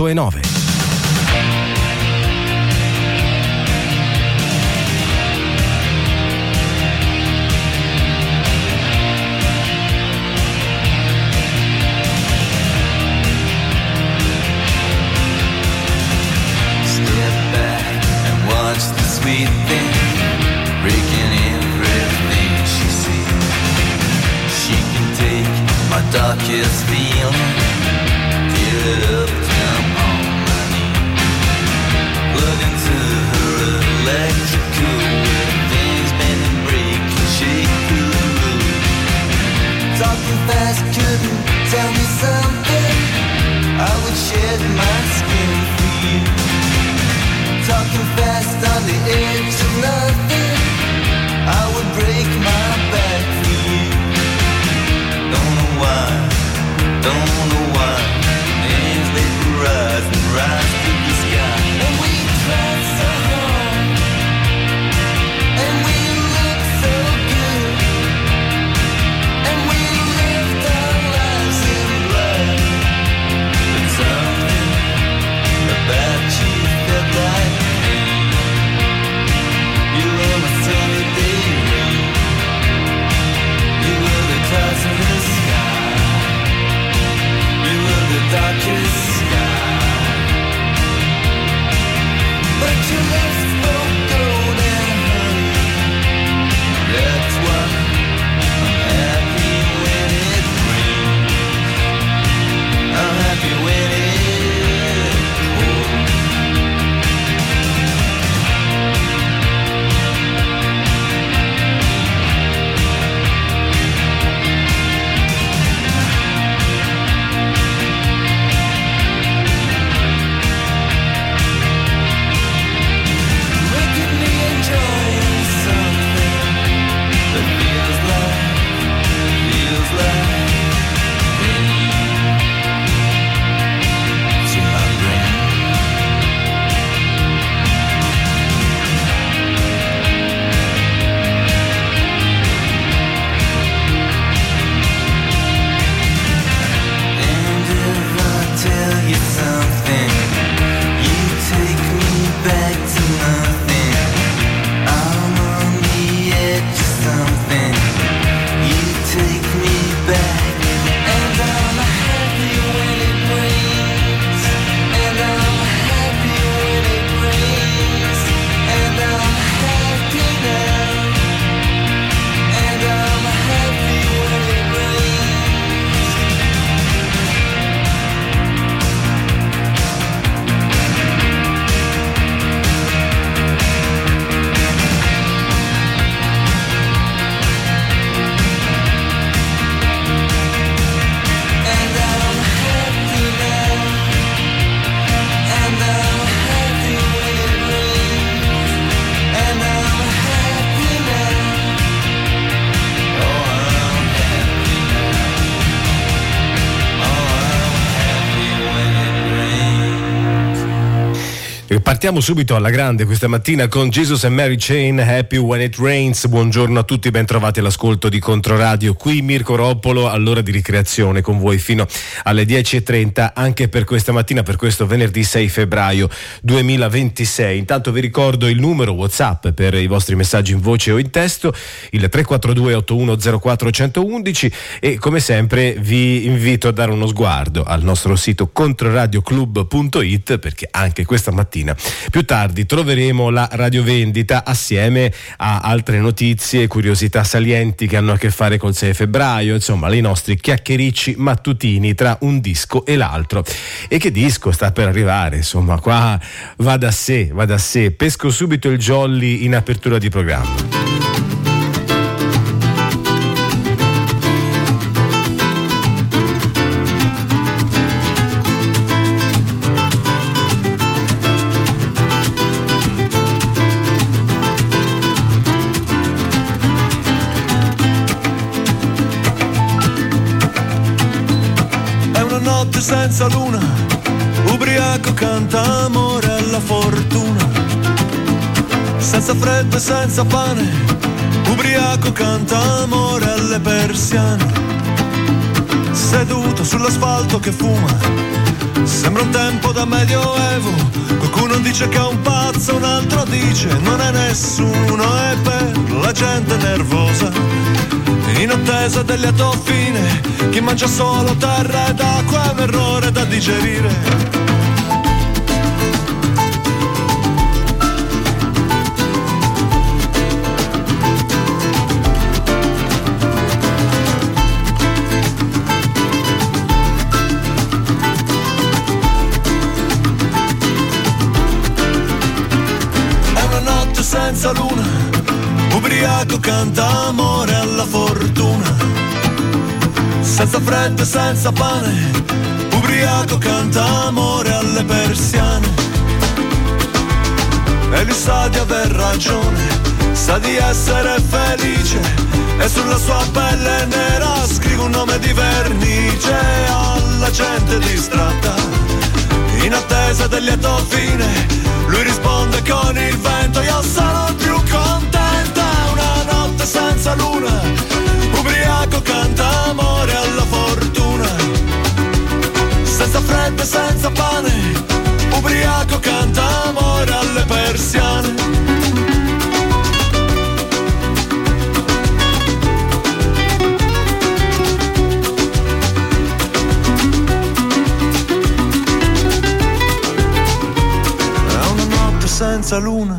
102.9. Sweet thing, breaking everything she sees. She can take my darkest feeling, give it up, jump on my knee. Plug into her electrical, things bend and break and shake through the roof. Talking fast, couldn't tell me something, I would shed my skin for you. Talking fast on the edge of nothing, I would break my back for you. Don't know why, hands vaporize and rise to the sky. And we tried so hard, and we looked so good, and we lived our lives in blood. But something about you felt like clouds in the sky, you were the darkest sky, but your lips spoke golden honey, that's why I'm happy when it rains, I'm happy when it pours. Partiamo subito alla grande questa mattina con Jesus and Mary Chain, Happy When It Rains. Buongiorno a tutti, ben trovati all'ascolto di Controradio. Qui Mirko Roppolo all'ora di ricreazione con voi fino alle 10.30 anche per questa mattina, per questo venerdì 6 febbraio 2026. Intanto vi ricordo il numero WhatsApp per i vostri messaggi in voce o in testo, il 342 8104 111, e come sempre vi invito a dare uno sguardo al nostro sito controradioclub.it, perché anche questa mattina più tardi troveremo la radiovendita assieme a altre notizie, curiosità salienti che hanno a che fare col 6 febbraio, insomma i nostri chiacchiericci mattutini tra un disco e l'altro. E che disco sta per arrivare, insomma qua va da sé. Pesco subito il jolly in apertura di programma. Senza luna, ubriaco canta amore alla fortuna. Senza freddo e senza pane, ubriaco canta amore alle persiane. Seduto sull'asfalto che fuma, Sembra un tempo da medioevo, qualcuno dice che è un pazzo, un altro dice non è nessuno, è per la gente nervosa, in attesa del lieto fine. Chi mangia solo terra ed acqua è un errore da digerire. Senza luna, ubriaco canta amore alla fortuna. Senza freddo e senza pane, ubriaco canta amore alle persiane. E lui sa di aver ragione, sa di essere felice, e sulla sua pelle nera scrive un nome di vernice. Alla gente distratta, in attesa del lieto fine, lui risponde con il vento, io sono più contenta. Una notte senza luna, ubriaco canta amore alla fortuna. Senza freddo e senza pane, ubriaco canta amore alle persiane. Senza luna.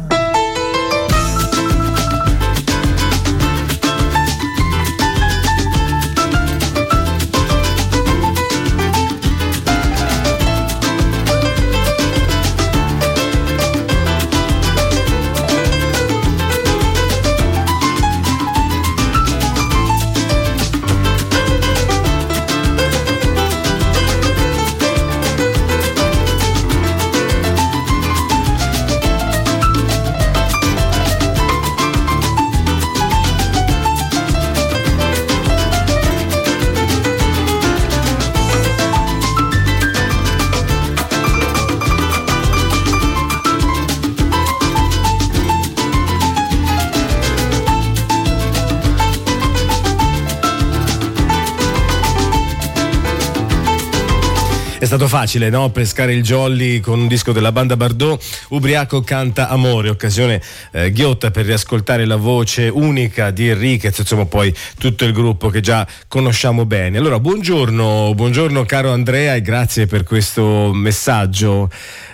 È stato facile, no? Pescare il jolly con un disco della banda Bardot. Ubriaco canta amore, occasione ghiotta per riascoltare la voce unica di Enriquez, insomma poi tutto il gruppo che già conosciamo bene. Allora buongiorno caro Andrea, e grazie per questo messaggio.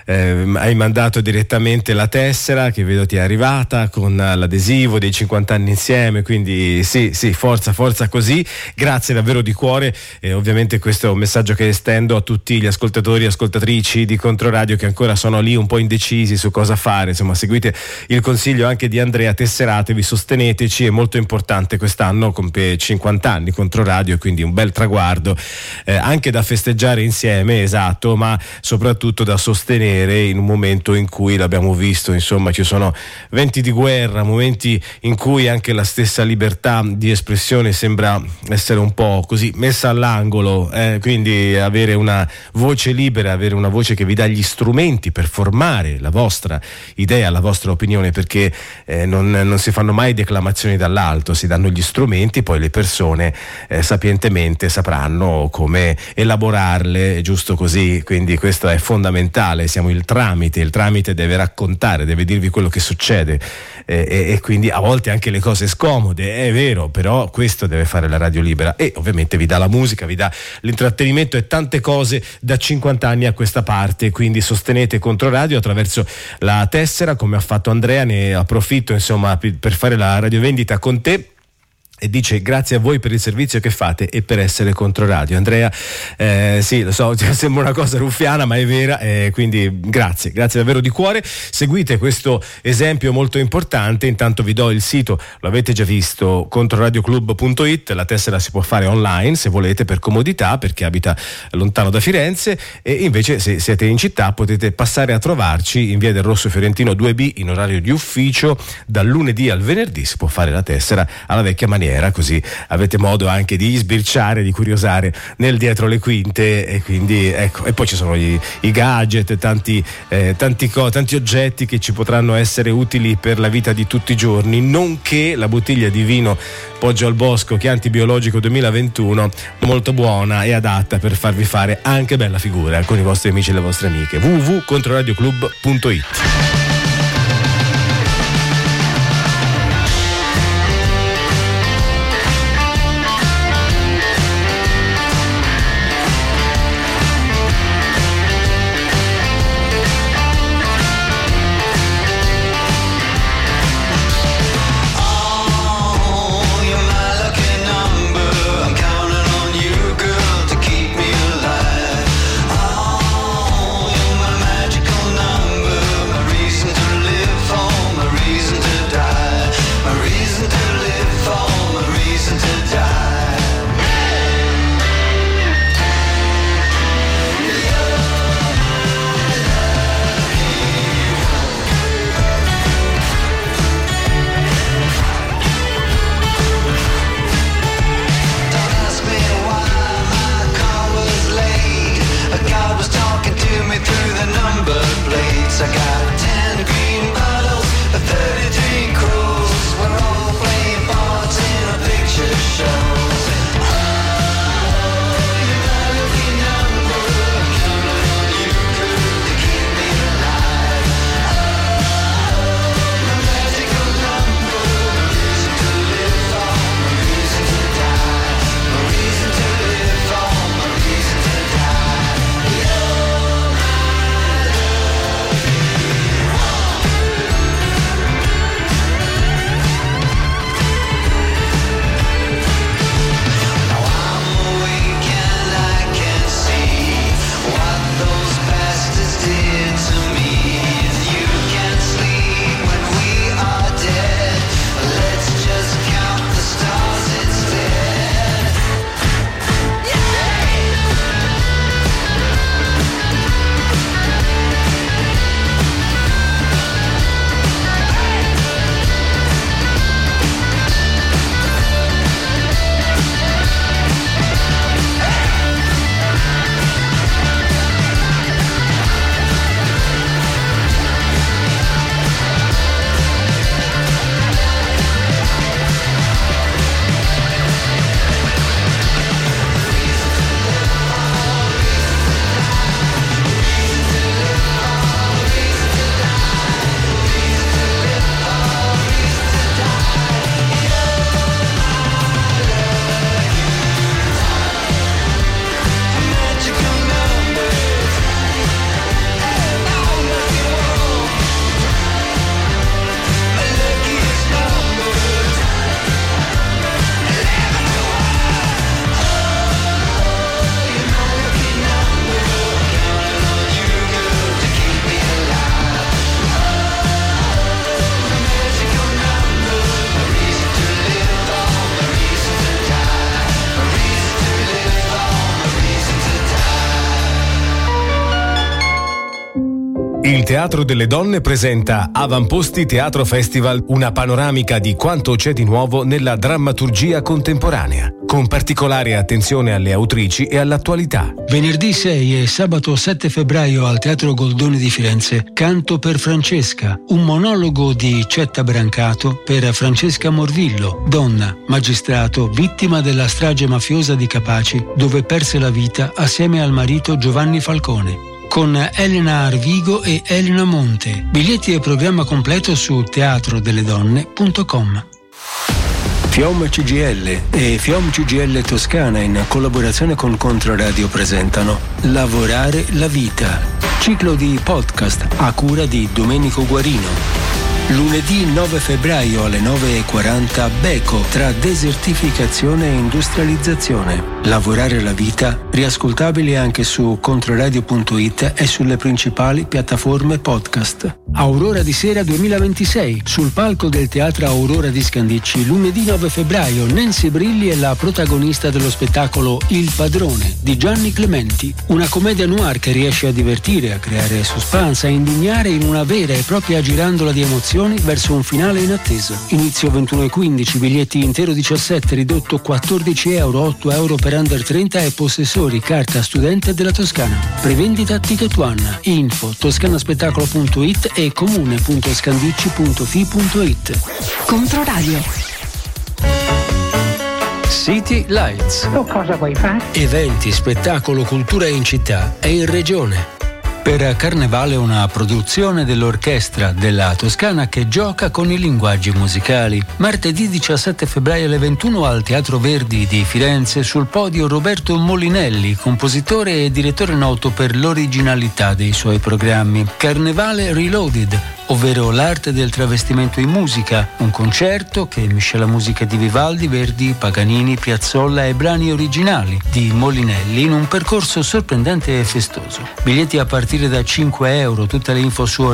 Hai mandato direttamente la tessera che vedo ti è arrivata con l'adesivo dei 50 anni insieme, quindi sì, forza così, grazie davvero di cuore. E ovviamente questo è un messaggio che estendo a tutti gli ascoltatori e ascoltatrici di Controradio che ancora sono lì un po' indecisi su cosa fare. Insomma, seguite il consiglio anche di Andrea, tesseratevi, sosteneteci, è molto importante. Quest'anno compie 50 anni Controradio, quindi un bel traguardo anche da festeggiare insieme, esatto, ma soprattutto da sostenere in un momento in cui l'abbiamo visto, insomma ci sono venti di guerra, momenti in cui anche la stessa libertà di espressione sembra essere un po' così messa all'angolo, quindi avere una voce libera, avere una voce che vi dà gli strumenti per formare la vostra idea, la vostra opinione, perché non si fanno mai declamazioni dall'alto, si danno gli strumenti, poi le persone sapientemente sapranno come elaborarle, giusto così, quindi questo è fondamentale. Siamo il tramite deve raccontare, deve dirvi quello che succede e quindi a volte anche le cose scomode, è vero, però questo deve fare la radio libera, e ovviamente vi dà la musica, vi dà l'intrattenimento e tante cose da 50 anni a questa parte. Quindi sostenete Controradio attraverso la tessera, come ha fatto Andrea. Ne approfitto insomma per fare la radiovendita con te, e dice grazie a voi per il servizio che fate e per essere Controradio. Andrea, sì, lo so, sembra una cosa ruffiana ma è vera, quindi grazie davvero di cuore. Seguite questo esempio molto importante. Intanto vi do il sito, lo avete già visto, controradioclub.it. la tessera si può fare online se volete, per comodità, perché abita lontano da Firenze, e invece se siete in città potete passare a trovarci in via del Rosso Fiorentino 2B in orario di ufficio dal lunedì al venerdì. Si può fare la tessera alla vecchia maniera, premiera, così avete modo anche di sbirciare, di curiosare nel dietro le quinte, e quindi ecco. E poi ci sono i gadget, tanti oggetti che ci potranno essere utili per la vita di tutti i giorni, nonché la bottiglia di vino Poggio al Bosco Chianti Biologico 2021, molto buona e adatta per farvi fare anche bella figura con i vostri amici e le vostre amiche. www.controradioclub.it. Il Teatro delle Donne presenta Avamposti Teatro Festival, una panoramica di quanto c'è di nuovo nella drammaturgia contemporanea, con particolare attenzione alle autrici e all'attualità. Venerdì 6 e sabato 7 febbraio al Teatro Goldoni di Firenze, Canto per Francesca, un monologo di Cetta Brancato per Francesca Morvillo, donna, magistrato, vittima della strage mafiosa di Capaci, dove perse la vita assieme al marito Giovanni Falcone, con Elena Arvigo e Elena Monte. Biglietti e programma completo su teatrodelledonne.com. FIOM CGIL e FIOM CGIL Toscana, in collaborazione con Controradio, presentano Lavorare la vita, ciclo di podcast a cura di Domenico Guarino. Lunedì 9 febbraio alle 9:40, Beko, tra desertificazione e industrializzazione. Lavorare la vita, riascoltabile anche su controradio.it e sulle principali piattaforme podcast. Aurora di Sera 2026, sul palco del Teatro Aurora di Scandicci, lunedì 9 febbraio, Nancy Brilli è la protagonista dello spettacolo Il Padrone di Gianni Clementi, una commedia noir che riesce a divertire, a creare suspense, a indignare in una vera e propria girandola di emozioni emozioni verso un finale inatteso. Inizio 21:15, biglietti intero 17, ridotto 14 euro, 8 euro per under 30 e possessori, carta studente della Toscana. Prevendita Ticket One, info toscanaspettacolo.it e comune.scandicci.fi.it. Controradio. City Lights. Tu cosa vuoi fare? Eventi, spettacolo, cultura in città e in regione. Per Carnevale una produzione dell'Orchestra della Toscana che gioca con i linguaggi musicali. Martedì 17 febbraio alle 21 al Teatro Verdi di Firenze, sul podio Roberto Molinelli, compositore e direttore noto per l'originalità dei suoi programmi. Carnevale Reloaded, ovvero l'arte del travestimento in musica, un concerto che miscela musiche di Vivaldi, Verdi, Paganini, Piazzolla e brani originali di Molinelli in un percorso sorprendente e festoso. Biglietti a partire da 5 euro, tutte le info su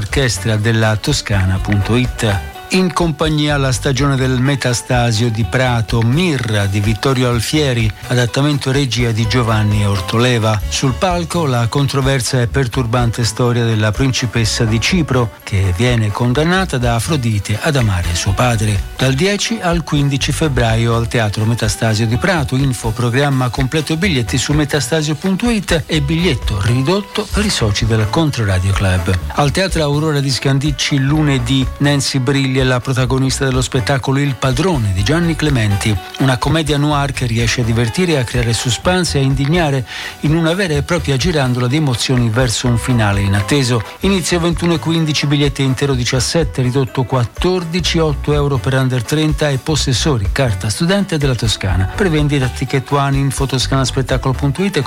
orchestradellatoscana.it. In compagnia la stagione del Metastasio di Prato, Mirra di Vittorio Alfieri, adattamento regia di Giovanni Ortoleva. Sul palco la controversa e perturbante storia della principessa di Cipro che viene condannata da Afrodite ad amare suo padre. Dal 10 al 15 febbraio al Teatro Metastasio di Prato, info, programma completo e biglietti su metastasio.it e biglietto ridotto per i soci del Controradio Club. Al Teatro Aurora di Scandicci lunedì Nancy Brilli è la protagonista dello spettacolo Il Padrone di Gianni Clementi, una commedia noir che riesce a divertire, a creare suspense e a indignare in una vera e propria girandola di emozioni verso un finale inatteso. Inizio 21:15, biglietti intero 17, ridotto 14, 8 euro per under 30 e possessori, carta studente della Toscana. Prevendita Ticket One, info toscanaspettacolo.it e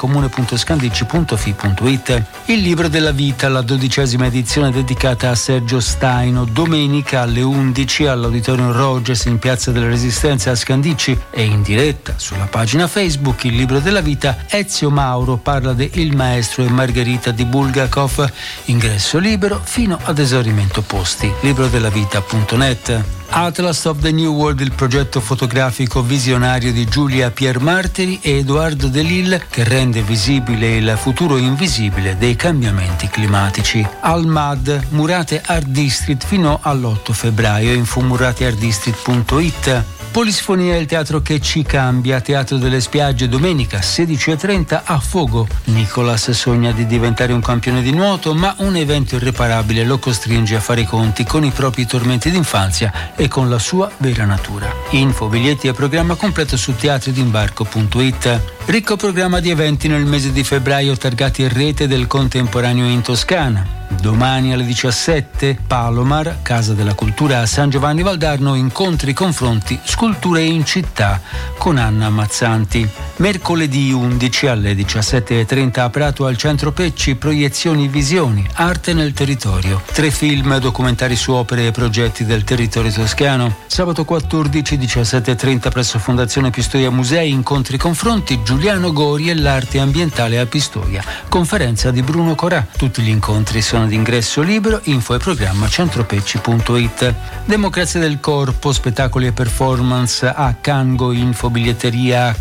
comune.scandicci.fi.it. Il libro della vita, la 12ª edizione dedicata a Sergio Staino, domenica alle 11 all'Auditorium Rogers in Piazza della Resistenza a Scandicci e in diretta sulla pagina Facebook Il libro della vita. Ezio Mauro parla di Il maestro e Margherita di Bulgakov, ingresso libero fino ad esaurimento posti. librodellavita.net. Atlas of the New World, il progetto fotografico visionario di Giulia Piermartiri e Edoardo De Lille che rende visibile il futuro invisibile dei cambiamenti climatici. Al MAD, Murate Art District fino all'8 febbraio, info murateartdistrict.it. Polisfonia, il teatro che ci cambia, Teatro delle Spiagge, domenica 16:30 a Fogo. Nicolas sogna di diventare un campione di nuoto, ma un evento irreparabile lo costringe a fare i conti con i propri tormenti d'infanzia e con la sua vera natura. Info, biglietti e programma completo su teatridimbarco.it. Ricco programma di eventi nel mese di febbraio targati in rete del contemporaneo in Toscana. Domani alle 17, Palomar, Casa della Cultura a San Giovanni Valdarno, incontri, confronti, sculture in città con Anna Mazzanti. Mercoledì 11 alle 17:30 a Prato al Centro Pecci, proiezioni visioni, arte nel territorio. 3 film documentari su opere e progetti del territorio toscano. Sabato 14, 17:30 presso Fondazione Pistoia Musei, incontri, confronti, Giuliano Gori e l'arte ambientale a Pistoia. Conferenza di Bruno Corà. Tutti gli incontri sono di ingresso libero, info e programma centropecci.it. Democrazia del corpo, spettacoli e performance a Cango, info biglietteria a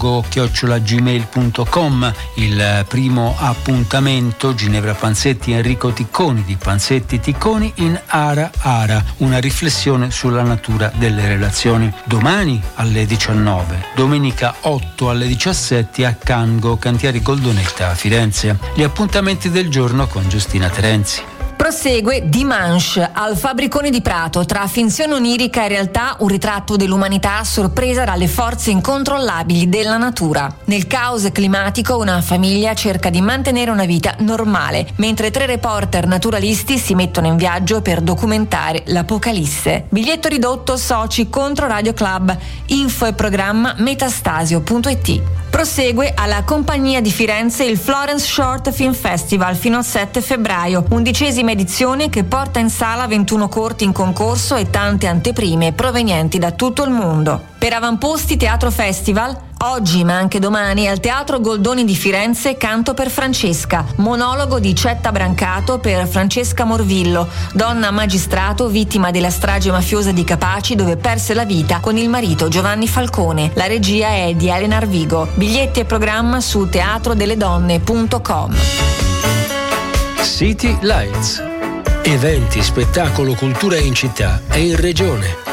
cango@gmail.com. Il primo appuntamento, Ginevra Panzetti e Enrico Ticconi di Panzetti Ticconi in Ara Ara, una riflessione sulla natura delle relazioni. Domani alle 19, domenica 8 alle 17 a Cango, Cantieri Goldonetta a Firenze. Gli appuntamenti del giorno con Giustina Terenzi. Prosegue Dimanche al Fabbriconi di Prato, tra finzione onirica e realtà, un ritratto dell'umanità sorpresa dalle forze incontrollabili della natura. Nel caos climatico una famiglia cerca di mantenere una vita normale, mentre 3 reporter naturalisti si mettono in viaggio per documentare l'apocalisse. Biglietto ridotto, soci Controradio Club, info e programma metastasio.it. Prosegue alla Compagnia di Firenze il Florence Short Film Festival fino al 7 febbraio, 11ª edizione che porta in sala 21 corti in concorso e tante anteprime provenienti da tutto il mondo. Per avamposti Teatro Festival, oggi ma anche domani al Teatro Goldoni di Firenze Canto per Francesca, monologo di Cetta Brancato per Francesca Morvillo, donna magistrato vittima della strage mafiosa di Capaci dove perse la vita con il marito Giovanni Falcone. La regia è di Elena Arvigo. Biglietti e programma su teatrodeledonne.com. City Lights. Eventi, spettacolo, cultura in città e in regione.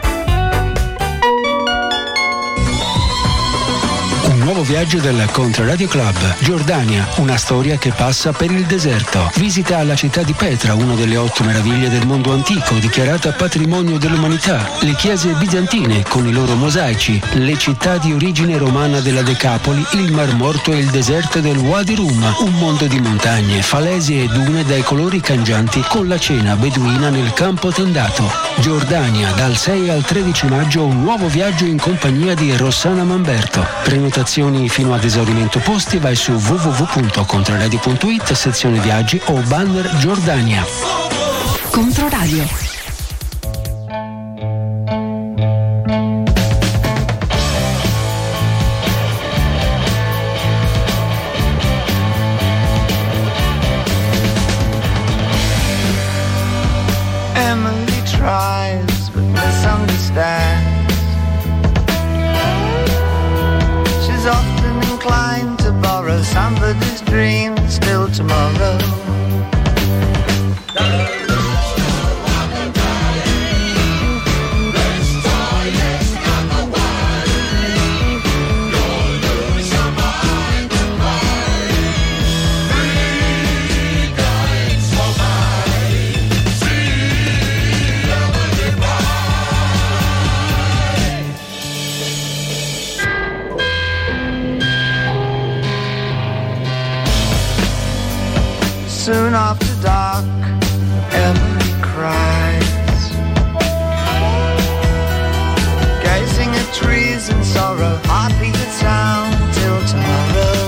Nuovo viaggio del Controradio Club. Giordania, una storia che passa per il deserto. Visita la città di Petra, una delle 8 meraviglie del mondo antico, dichiarata patrimonio dell'umanità. Le chiese bizantine con i loro mosaici, le città di origine romana della Decapoli, il Mar Morto e il deserto del Wadi Rum. Un mondo di montagne, falesi e dune dai colori cangianti, con la cena beduina nel campo tendato. Giordania, dal 6 al 13 maggio, un nuovo viaggio in compagnia di Rossana Mamberto. Prenotazioni fino ad esaurimento posti, vai su www.controradio.it, sezione viaggi o banner Giordania. Controradio. Emily tries but misunderstands. She's often inclined to borrow somebody's dream still tomorrow. Soon after dark, Emily cries, gazing at trees in sorrow, heartbeat a sound till tomorrow.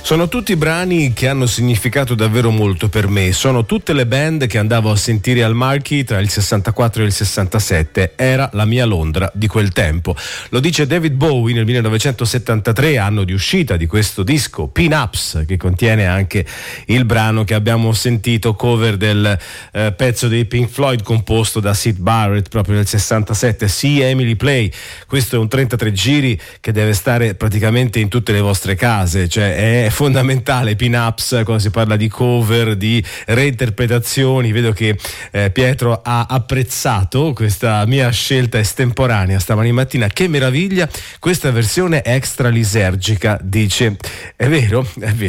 Sono tutti brani che hanno significato davvero molto per me, sono tutte le band che andavo a sentire al Marquee tra il 64 e il 67, era la mia Londra di quel tempo. Lo dice David Bowie nel 1973, anno di uscita di questo disco Pin Ups, che contiene anche il brano che abbiamo sentito, cover del pezzo dei Pink Floyd composto da Syd Barrett proprio nel 67, See Emily Play. Questo è un 33 giri che deve stare praticamente in tutte le vostre case, cioè è fondamentale Pin Ups quando si parla di cover, di reinterpretazioni. Vedo che Pietro ha apprezzato questa mia scelta estemporanea stamani mattina. Che meraviglia questa versione extra lisergica, dice. È vero.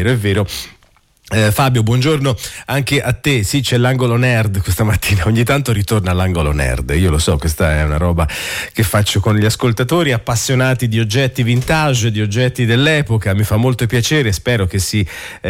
Fabio, buongiorno anche a te. Sì, c'è l'angolo nerd questa mattina, ogni tanto ritorna all'angolo nerd, io lo so, questa è una roba che faccio con gli ascoltatori appassionati di oggetti vintage, di oggetti dell'epoca. Mi fa molto piacere, spero che si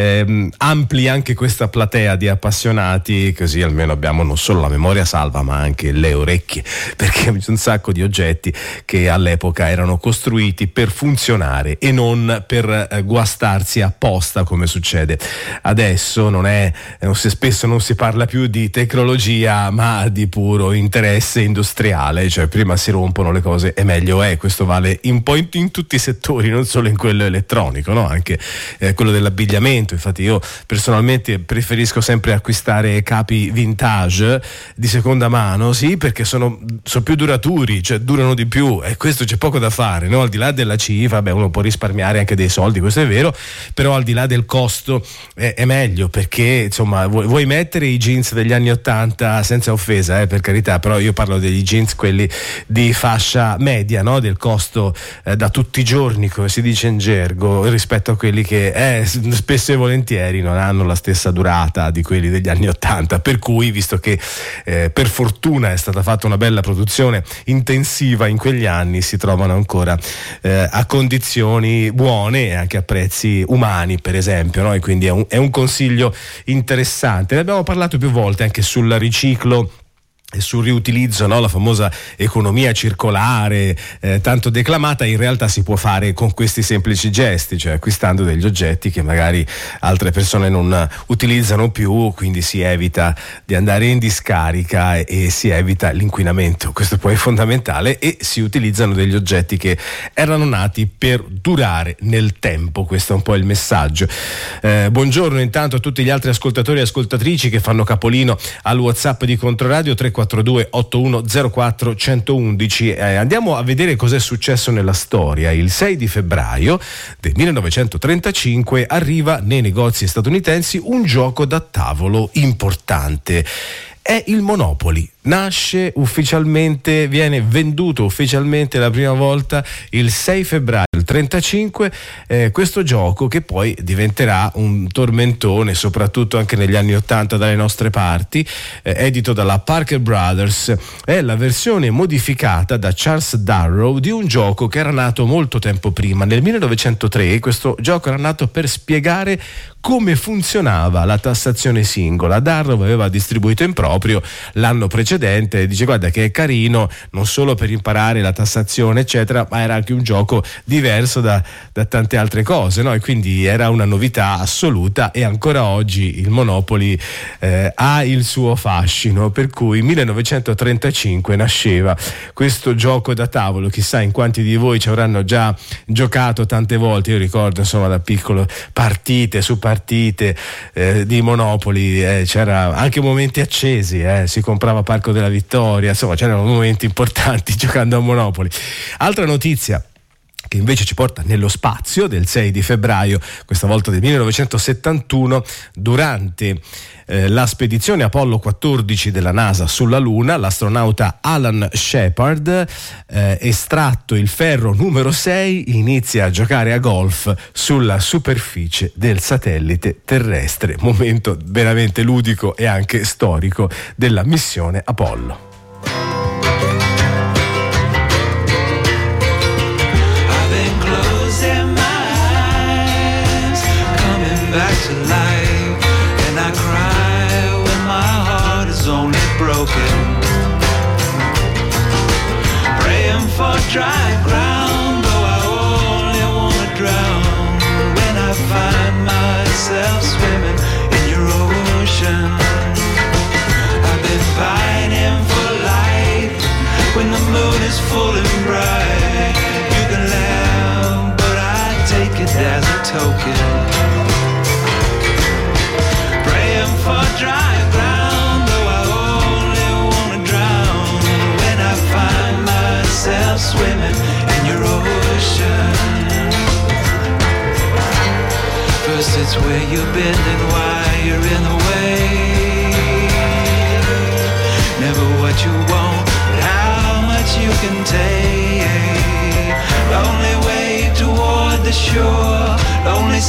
ampli anche questa platea di appassionati, così almeno abbiamo non solo la memoria salva ma anche le orecchie, perché c'è un sacco di oggetti che all'epoca erano costruiti per funzionare e non per guastarsi apposta come succede adesso. Spesso non si parla più di tecnologia ma di puro interesse industriale, cioè prima si rompono le cose e meglio è. Questo vale in tutti i settori, non solo in quello elettronico, no? Anche quello dell'abbigliamento. Infatti io personalmente preferisco sempre acquistare capi vintage di seconda mano, sì, perché sono più duraturi, cioè durano di più, e questo c'è poco da fare, no? Al di là della cifra, uno può risparmiare anche dei soldi, questo è vero, però al di là del costo è meglio, perché insomma vuoi mettere i jeans degli anni 80, senza offesa, per carità, però io parlo degli jeans quelli di fascia media, no? Del costo da tutti i giorni, come si dice in gergo, rispetto a quelli che spesso e volentieri non hanno la stessa durata di quelli degli anni 80, per cui, visto che per fortuna è stata fatta una bella produzione intensiva in quegli anni, si trovano ancora a condizioni buone e anche a prezzi umani, per esempio, no? E quindi è un consiglio interessante. Ne abbiamo parlato più volte anche sul riciclo e sul riutilizzo, no? La famosa economia circolare tanto declamata. In realtà si può fare con questi semplici gesti, cioè acquistando degli oggetti che magari altre persone non utilizzano più, quindi si evita di andare in discarica e si evita l'inquinamento. Questo poi è fondamentale, e si utilizzano degli oggetti che erano nati per durare nel tempo. Questo è un po' il messaggio. Buongiorno intanto a tutti gli altri ascoltatori e ascoltatrici che fanno capolino al WhatsApp di Controradio 342 8104 111. Andiamo a vedere cos'è successo nella storia. Il 6 di febbraio del 1935 arriva nei negozi statunitensi un gioco da tavolo importante. È il Monopoly. Nasce ufficialmente, viene venduto ufficialmente la prima volta il 6 febbraio del 35, questo gioco che poi diventerà un tormentone soprattutto anche negli anni 80 dalle nostre parti, edito dalla Parker Brothers. È la versione modificata da Charles Darrow di un gioco che era nato molto tempo prima. Nel 1903 questo gioco era nato per spiegare come funzionava la tassazione singola. Darrow aveva distribuito in proprio l'anno precedente, dice guarda che è carino non solo per imparare la tassazione eccetera, ma era anche un gioco diverso da tante altre cose, no? E quindi era una novità assoluta, e ancora oggi il Monopoly ha il suo fascino, per cui 1935 nasceva questo gioco da tavolo. Chissà in quanti di voi ci avranno già giocato tante volte. Io ricordo insomma da piccolo partite su partite di Monopoly, c'era anche momenti accesi, si comprava Parco della Vittoria, insomma c'erano momenti importanti giocando a Monopoly. Altra notizia che invece ci porta nello spazio, del 6 di febbraio, questa volta del 1971, durante la spedizione Apollo 14 della NASA sulla Luna, l'astronauta Alan Shepard, estratto il ferro numero 6, inizia a giocare a golf sulla superficie del satellite terrestre. Momento veramente ludico e anche storico della missione Apollo. Back to life, and I cry when my heart is only broken. Praying for dry ground, though I only wanna drown. When I find my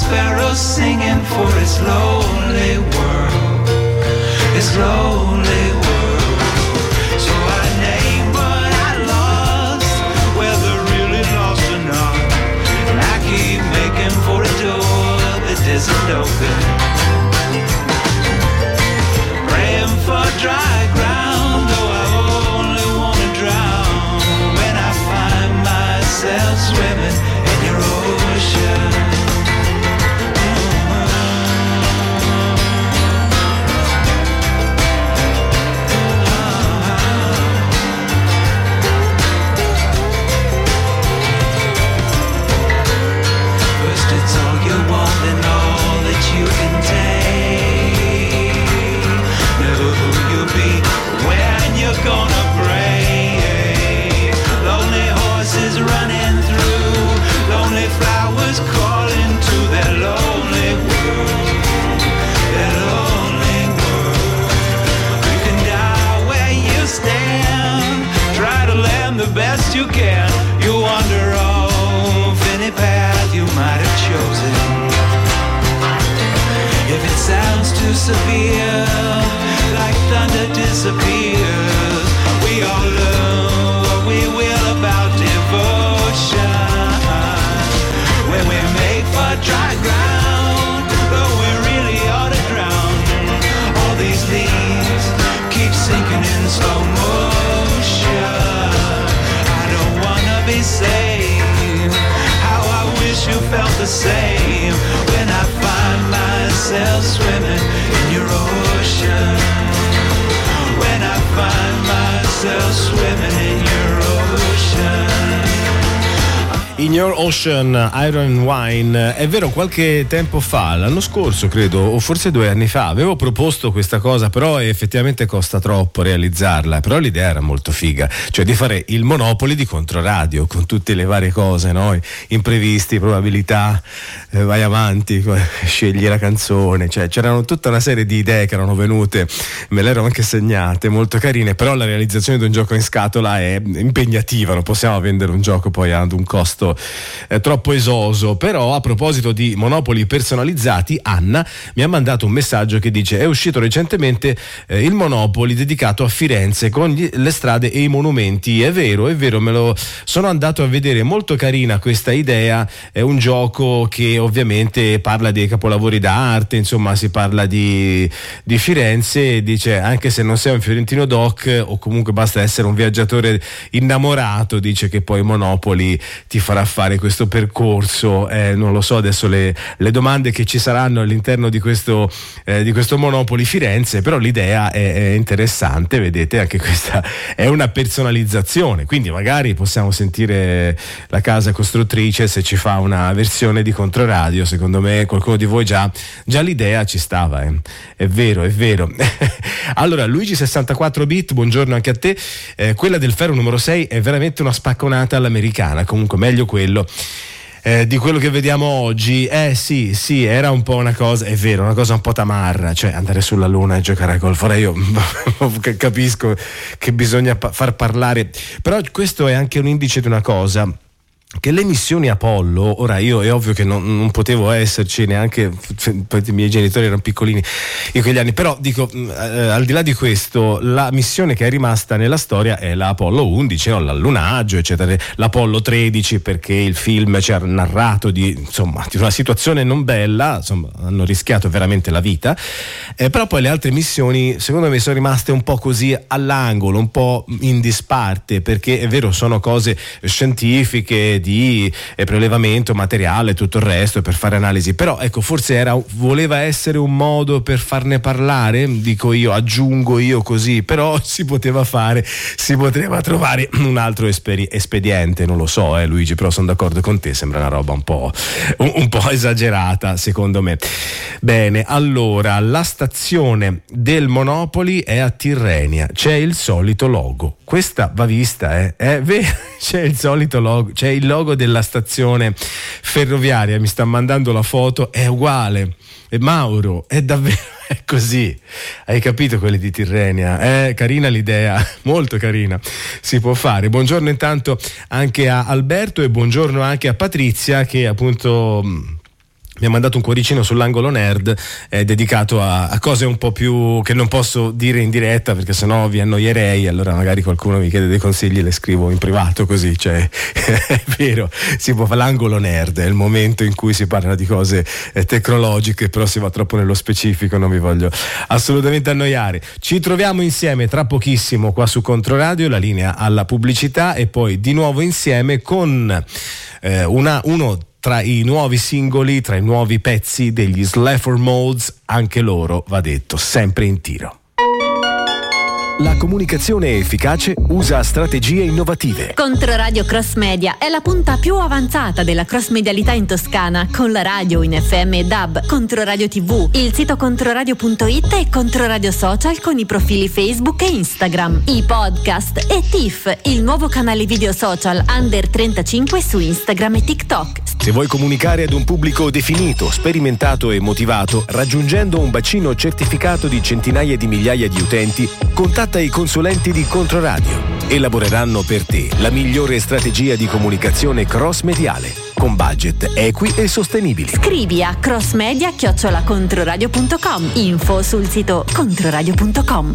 sparrows singing for its lonely world, its lonely world. So I name what I lost, whether really lost or not, and I keep making for a door that doesn't open, praying for dry ground, though I only want to drown when I find myself swimming in your ocean. Gonna break, lonely horses running through, lonely flowers calling to their lonely world, their lonely world. You can die where you stand, try to land the best you can, you wander off any path you might have chosen. If it sounds too severe, like thunder disappears, we all learn what we will about devotion. When we make for dry ground, though we really ought to drown, all these leaves keep sinking in slow motion. I don't wanna be saved, how I wish you felt the same when I find myself swimming in your ocean. When I find myself swimming in your ocean. In Your Ocean, Iron Wine. È vero, qualche tempo fa, l'anno scorso credo, o forse 2 anni fa, avevo proposto questa cosa, però effettivamente costa troppo realizzarla, però l'idea era molto figa, cioè di fare il Monopoli di Controradio, con tutte le varie cose, no? Imprevisti, probabilità, vai avanti, scegli la canzone, cioè c'erano tutta una serie di idee che erano venute, me le ero anche segnate, molto carine, però la realizzazione di un gioco in scatola è impegnativa, non possiamo vendere un gioco poi ad un costo troppo esoso. Però a proposito di Monopoli personalizzati, Anna mi ha mandato un messaggio che dice: è uscito recentemente il Monopoli dedicato a Firenze con le strade e i monumenti. È vero, me lo sono andato a vedere, molto carina questa idea, è un gioco che ovviamente parla dei capolavori d'arte, insomma si parla di Firenze, dice anche se non sei un fiorentino doc o comunque basta essere un viaggiatore innamorato, dice che poi Monopoli ti farà fare questo percorso, non lo so adesso le domande che ci saranno all'interno di questo Monopoli Firenze, però l'idea è interessante, vedete, anche questa è una personalizzazione, quindi magari possiamo sentire la casa costruttrice se ci fa una versione di Controradio. Secondo me qualcuno di voi già l'idea ci stava, è vero. Allora Luigi 64 bit, buongiorno anche a te. Quella del ferro numero 6 è veramente una spacconata all'americana, comunque meglio quello di quello che vediamo oggi. Sì, era un po' una cosa, è vero, una cosa un po' tamarra, cioè andare sulla luna e giocare a golf. Ora io capisco che bisogna far parlare, però questo è anche un indice di una cosa, che le missioni Apollo, ora io è ovvio che non potevo esserci neanche, poi i miei genitori erano piccolini in quegli anni, però dico al di là di questo, la missione che è rimasta nella storia è la Apollo 11, no? L'allunaggio eccetera, l'Apollo 13 perché il film ci ha narrato di una situazione non bella, insomma hanno rischiato veramente la vita, però poi le altre missioni secondo me sono rimaste un po' così all'angolo, un po' in disparte, perché è vero sono cose scientifiche di prelevamento materiale, tutto il resto per fare analisi, però ecco forse voleva essere un modo per farne parlare, dico io, aggiungo io così, però si poteva trovare un altro espediente, non lo so Luigi, però sono d'accordo con te, sembra una roba un po' esagerata secondo me. Bene, allora la stazione del Monopoli è a Tirrenia, c'è il solito logo, questa va vista, è vero, c'è il solito logo, c'è il logo della stazione ferroviaria, mi sta mandando la foto, è uguale, è Mauro, è davvero, è così, hai capito, quelli di Tirrenia, carina l'idea, molto carina, si può fare. Buongiorno intanto anche a Alberto e buongiorno anche a Patrizia che appunto mi ha mandato un cuoricino sull'angolo nerd dedicato a cose un po' più che non posso dire in diretta perché sennò vi annoierei, allora magari qualcuno mi chiede dei consigli, le scrivo in privato così, cioè è vero, si può fare l'angolo nerd, è il momento in cui si parla di cose tecnologiche, però si va troppo nello specifico, non vi voglio assolutamente annoiare. Ci troviamo insieme tra pochissimo qua su Controradio, la linea alla pubblicità e poi di nuovo insieme con uno tra i nuovi singoli, tra i nuovi pezzi degli Slapper Modes, anche loro, va detto, sempre in tiro. La comunicazione efficace usa strategie innovative. Controradio Cross Media è la punta più avanzata della cross medialità in Toscana, con la radio in FM e DAB, Controradio TV, il sito controradio.it e Controradio Social con i profili Facebook e Instagram, i podcast e TIFF, il nuovo canale video social Under 35 su Instagram e TikTok. Se vuoi comunicare ad un pubblico definito, sperimentato e motivato, raggiungendo un bacino certificato di centinaia di migliaia di utenti, contatta i consulenti di Controradio. Elaboreranno per te la migliore strategia di comunicazione cross-mediale, con budget equi e sostenibili. Scrivi a crossmedia@controradio.com. Info sul sito controradio.com.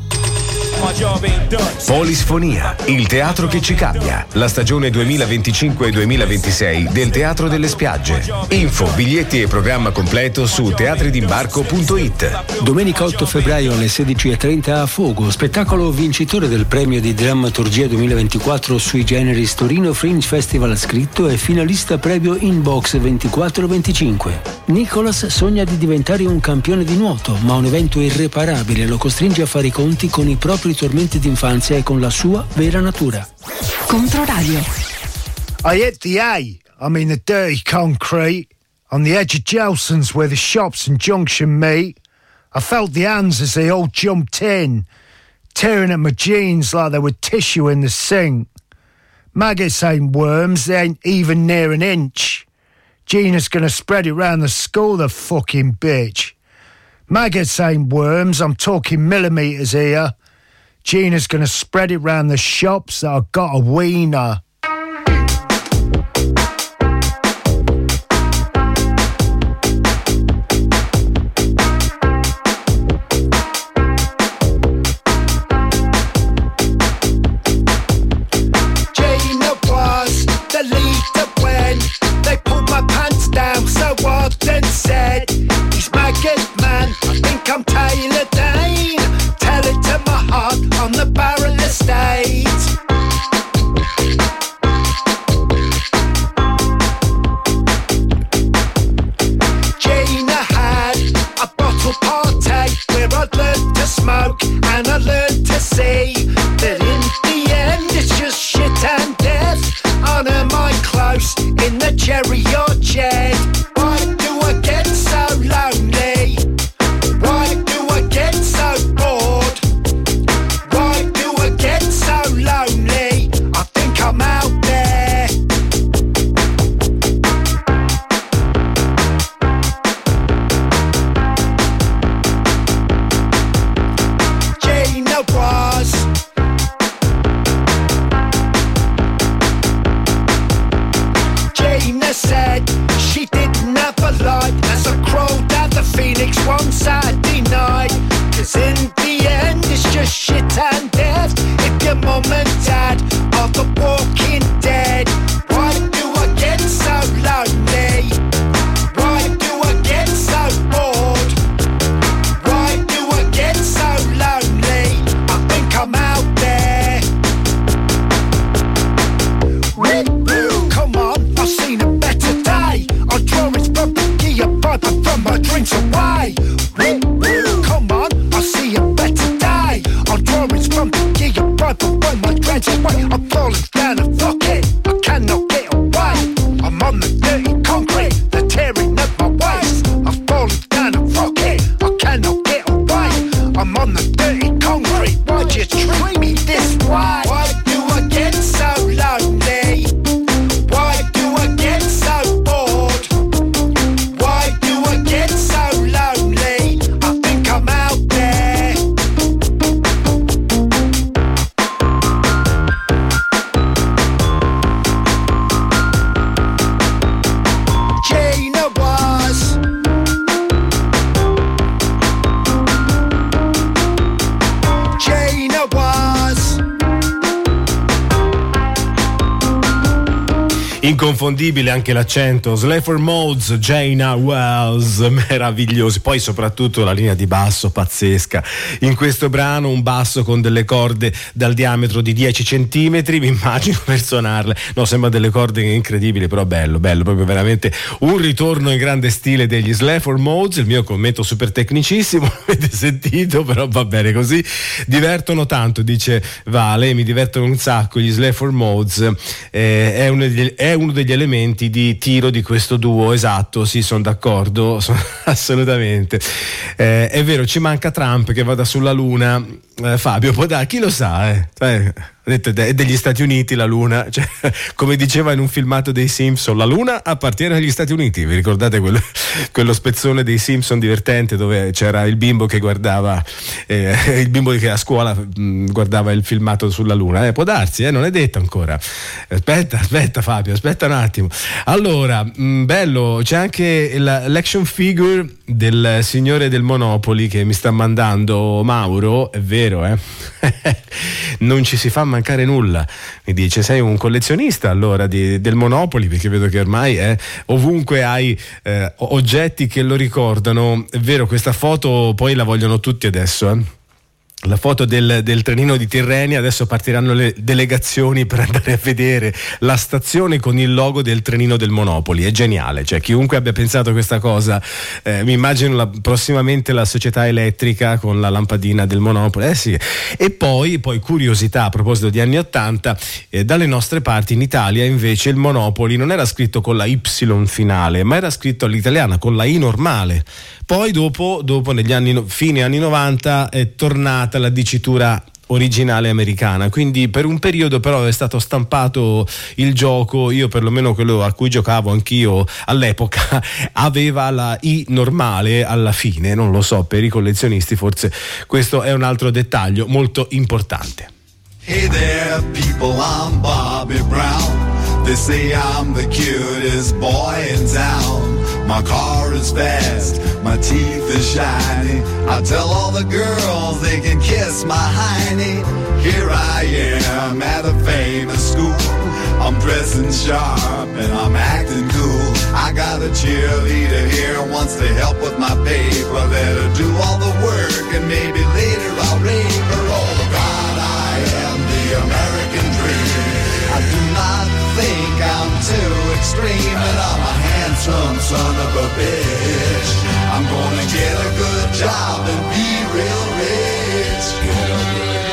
Polisfonia, il teatro che ci cambia. La stagione 2025-2026 del Teatro delle Spiagge. Info, biglietti e programma completo su teatridimbarco.it. Domenica 8 febbraio alle 16:30 a Fogo, spettacolo vincitore del premio di drammaturgia 2024 sui Generis Torino Fringe Festival scritto e finalista premio Inbox 24-25. Nicholas sogna di diventare un campione di nuoto, ma un evento irreparabile lo costringe a fare i conti con i propri tormenti d'infanzia e con la sua vera natura. Controradio. I hit the A, the dirty concrete, on the edge of Gelson's where the shops and junction meet. I felt the hands as they all jumped in, tearing at my jeans like there were tissue in the sink. Maggots ain't worms, they ain't even near an inch. Gina's gonna spread it round the school, the fucking bitch. Maggots ain't worms, I'm talking millimetres here. Gina's gonna spread it round the shops that I've got a wiener. Gina was the leader when they pulled my pants down so hard and said, he's maggot man, I think I'm Taylor Dane. Tell it to my heart on the barrel estate. Gina had a bottle party where I'd learned to smoke and I learned to see that in the end it's just shit and death. On a mind close in the cherry orchard. Why do I get so lonely? Why do I get so bored? Why do I get so lonely? I think I'm out there. Gina was Gina said she didn't have a light as I crawled down the Phoenix one Saturday night. 'Cause in the end it's just shit and death. If your mum and dad are the walking dead, why do I get so lonely? Why do I get so bored? Why do I get so lonely? I think I'm out there. Come on, I've seen a better day. I'll draw its property, a pipe from my drinks away. Come on, I'll see a better day. I'll draw its property, a pipe from my drinks away. I'm falling down and fuck it, I cannot get away. I'm on the dirty concrete, they're tearing up my waist. I'm falling down and fuck it, I cannot get away. I'm on the dirty concrete, why'd you treat me this way? Why do I get so lonely? Why do I get so bored? Why do I get so lonely? I think I'm out there. Gina was Inconfondibile anche l'accento, Sleaford Mods, Jana Wells, meravigliosi. Poi soprattutto la linea di basso pazzesca in questo brano, un basso con delle corde dal diametro di 10 centimetri, mi immagino per suonarle, no, sembra delle corde incredibili, però bello, proprio veramente un ritorno in grande stile degli Sleaford Mods. Il mio commento super tecnicissimo, avete sentito, però va bene così, divertono tanto, dice Vale, mi divertono un sacco gli Sleaford Mods, è uno degli elementi di tiro di questo duo, esatto, sì, sono d'accordo, assolutamente. È vero, ci manca Trump che vada sulla Luna, Fabio, può dare, chi lo sa, ha detto è degli Stati Uniti la Luna, cioè, come diceva in un filmato dei Simpson, la Luna appartiene agli Stati Uniti. Vi ricordate quello spezzone dei Simpson divertente dove c'era il bimbo che guardava il bimbo che a scuola guardava il filmato sulla Luna? Può darsi, non è detto ancora. Aspetta Fabio, aspetta un attimo. Allora, bello, c'è anche l'action figure del signore del Monopoli che mi sta mandando Mauro, è vero, non ci si fa mancare nulla. Mi dice, sei un collezionista allora del Monopoli, perché vedo che ormai ovunque hai oggetti che lo ricordano. È vero, questa foto poi la vogliono tutti adesso, la foto del trenino di Tirrenia, adesso partiranno le delegazioni per andare a vedere la stazione con il logo del trenino del Monopoli. È geniale, cioè chiunque abbia pensato questa cosa, mi immagino prossimamente la società elettrica con la lampadina del Monopoli, sì. E poi curiosità a proposito di anni 80, dalle nostre parti in Italia invece il Monopoli non era scritto con la Y finale, ma era scritto all'italiana con la I normale. Poi dopo negli fine anni 90 è tornata la dicitura originale americana, quindi per un periodo però è stato stampato il gioco, io perlomeno quello a cui giocavo anch'io all'epoca aveva la I normale alla fine, non lo so, per i collezionisti forse questo è un altro dettaglio molto importante. Hey there people, I'm Bobby Brown. They say I'm the cutest boy in town. My car is fast, my teeth are shiny. I tell all the girls they can kiss my hiney. Here I am at a famous school. I'm dressing sharp and I'm acting cool. I got a cheerleader here, wants to help with my paper. Let her do all the work and maybe later I'll rape her. Oh God, I am the American dream. I do not think I'm too extreme, and I'm a handsome son of a bitch. I'm gonna get a good job and be real rich. Get a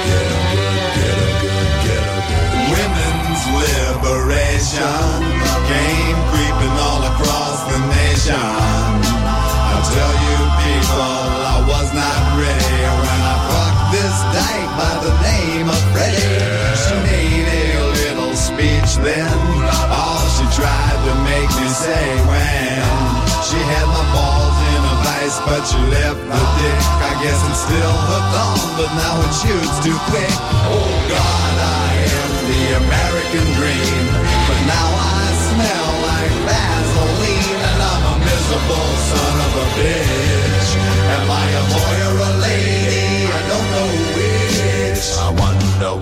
good. Women's liberation came creeping all across the nation. I tell you people, I was not ready when I fucked this dyke by the name of Freddie. She made a little speech then, all she tried to make me say when she had my balls in a vice, but she left the dick. I guess it's still hooked on, but now it shoots too quick. Oh God, I am the American dream, but now I smell like Vaseline, and I'm a miserable son of a bitch. Am I a boy or a lady? I don't know which. I wonder.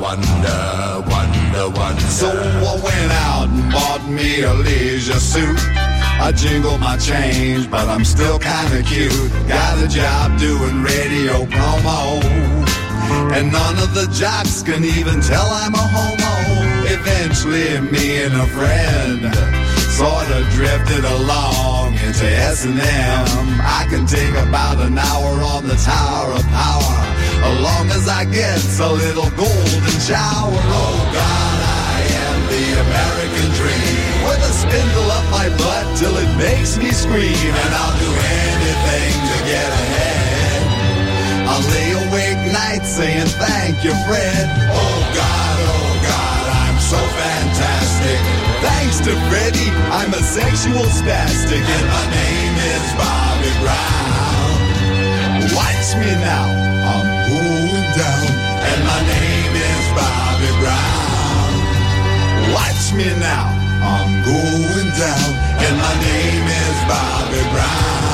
So I went out and bought me a leisure suit. I jingle my change, but I'm still kinda cute. Got a job doing radio promo, and none of the jocks can even tell I'm a homo. Eventually me and a friend sorta drifted along into S&M. I can take about an hour on the Tower of Power, as long as I get a little golden shower. Oh God, I am the American dream, with a spindle up my butt till it makes me scream, and I'll do anything to get ahead. I'll lay awake nights saying thank you, Fred. Oh God, I'm so fantastic. Thanks to Freddie, I'm a sexual spastic, and my name is Bobby Brown. Watch me now, I'm going down, and my name is Bobby Brown. Watch me now, I'm going down, and my name is Bobby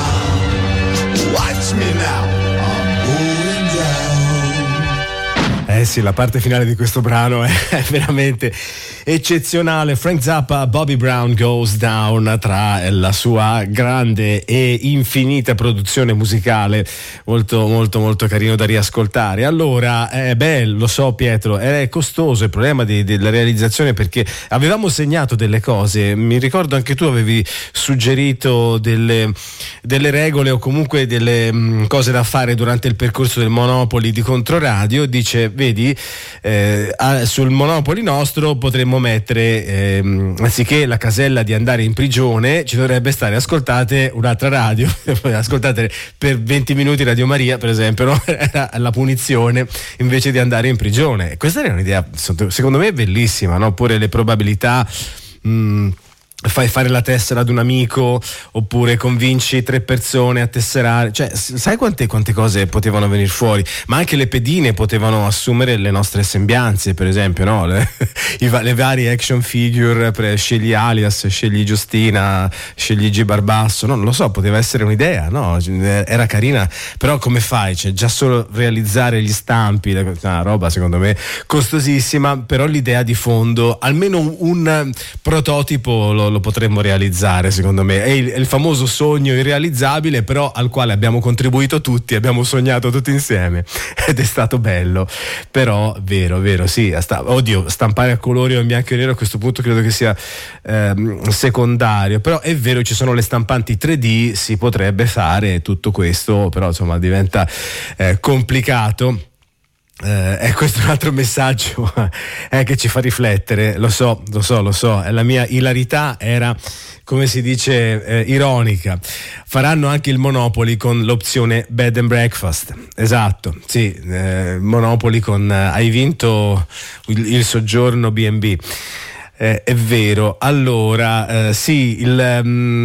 Brown. Watch me now, I'm going down. Sì, la parte finale di questo brano è veramente eccezionale. Frank Zappa, Bobby Brown Goes Down, tra la sua grande e infinita produzione musicale, molto molto molto carino da riascoltare. Allora, lo so Pietro, è costoso il problema della realizzazione, perché avevamo segnato delle cose, mi ricordo anche tu avevi suggerito delle regole o comunque delle cose da fare durante il percorso del Monopoli di Controradio. Dice, vedi, sul Monopoli nostro potremmo mettere, anziché la casella di andare in prigione, ci dovrebbe stare ascoltate un'altra radio, ascoltate per 20 minuti Radio Maria, per esempio, no? Era la punizione invece di andare in prigione. Questa è un'idea, secondo me, bellissima, no? Oppure le probabilità, fai fare la tessera ad un amico, oppure convinci 3 persone a tesserare, cioè sai quante cose potevano venire fuori, ma anche le pedine potevano assumere le nostre sembianze, per esempio, no? le varie action figure, scegli Alias, scegli Giustina, scegli G Barbasso, no? Non lo so, poteva essere un'idea, no? Era carina, però come fai? Cioè, già solo realizzare gli stampi, una roba secondo me costosissima, però l'idea di fondo, almeno un prototipo lo potremmo realizzare, secondo me. È il famoso sogno irrealizzabile, però al quale abbiamo contribuito tutti, abbiamo sognato tutti insieme ed è stato bello. Però vero, sì, stampare a colori o in bianco e nero a questo punto credo che sia secondario, però è vero, ci sono le stampanti 3D, si potrebbe fare tutto questo, però insomma diventa complicato. Questo è un altro messaggio che ci fa riflettere, lo so, la mia ilarità era, come si dice, ironica. Faranno anche il Monopoli con l'opzione bed and breakfast, esatto, sì, Monopoli con hai vinto il soggiorno B&B, è vero. Allora, sì, la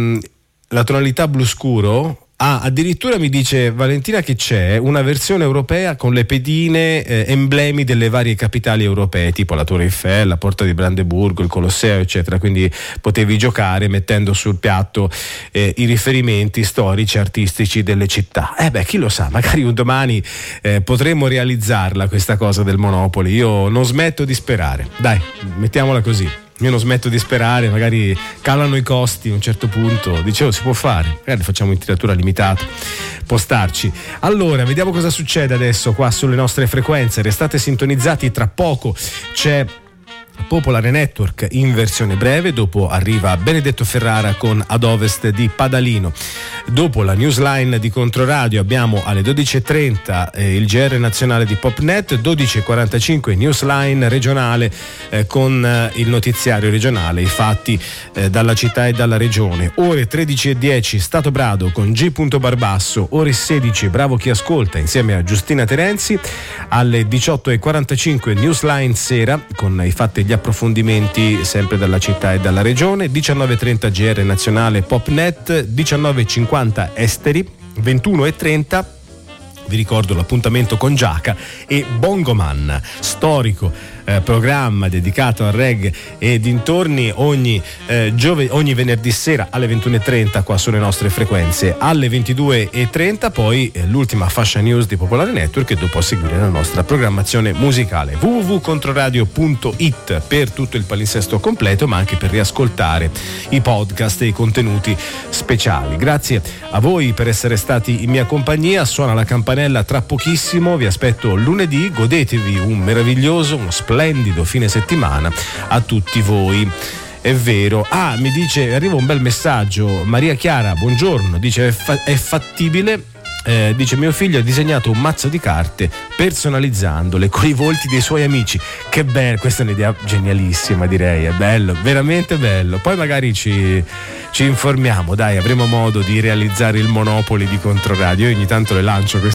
tonalità blu scuro. Addirittura mi dice Valentina che c'è una versione europea con le pedine emblemi delle varie capitali europee, tipo la Torre Eiffel, la Porta di Brandeburgo, il Colosseo, eccetera, quindi potevi giocare mettendo sul piatto i riferimenti storici, artistici delle città. Chi lo sa, magari un domani potremmo realizzarla questa cosa del Monopoli. Io non smetto di sperare, dai, mettiamola così. Io non smetto di sperare, magari calano i costi a un certo punto, dicevo si può fare, magari facciamo in tiratura limitata, può starci. Allora, vediamo cosa succede adesso qua sulle nostre frequenze, restate sintonizzati, tra poco c'è Popolare Network in versione breve, dopo arriva Benedetto Ferrara con Ad Ovest di Padalino, dopo la newsline di Controradio abbiamo alle 12.30 il GR nazionale di Popnet, 12.45 newsline regionale con il notiziario regionale, i fatti dalla città e dalla regione, ore 13.10 Stato Brado con G. Barbasso, ore 16 Bravo chi ascolta insieme a Giustina Terenzi, alle 18.45 newsline sera con i fatti e gli approfondimenti sempre dalla città e dalla regione, 19.30 GR nazionale Popnet, 19.50 esteri, 21.30 vi ricordo l'appuntamento con Giaca e Bongoman, storico programma dedicato al reggae e dintorni ogni venerdì sera alle 21.30 qua sulle nostre frequenze, alle 22.30 poi l'ultima fascia news di Popolare Network e dopo a seguire la nostra programmazione musicale. www.controradio.it per tutto il palinsesto completo, ma anche per riascoltare i podcast e i contenuti speciali. Grazie a voi per essere stati in mia compagnia, suona la campanella tra pochissimo, vi aspetto lunedì, godetevi un meraviglioso, uno splendido fine settimana a tutti voi. È vero, mi dice, arriva un bel messaggio, Maria Chiara, buongiorno, dice è fattibile. Dice mio figlio ha disegnato un mazzo di carte personalizzandole con i volti dei suoi amici. Che bello, questa è un'idea genialissima, direi, è bello, veramente bello. Poi magari ci informiamo, dai, avremo modo di realizzare il Monopoli di Controradio. Io ogni tanto le lancio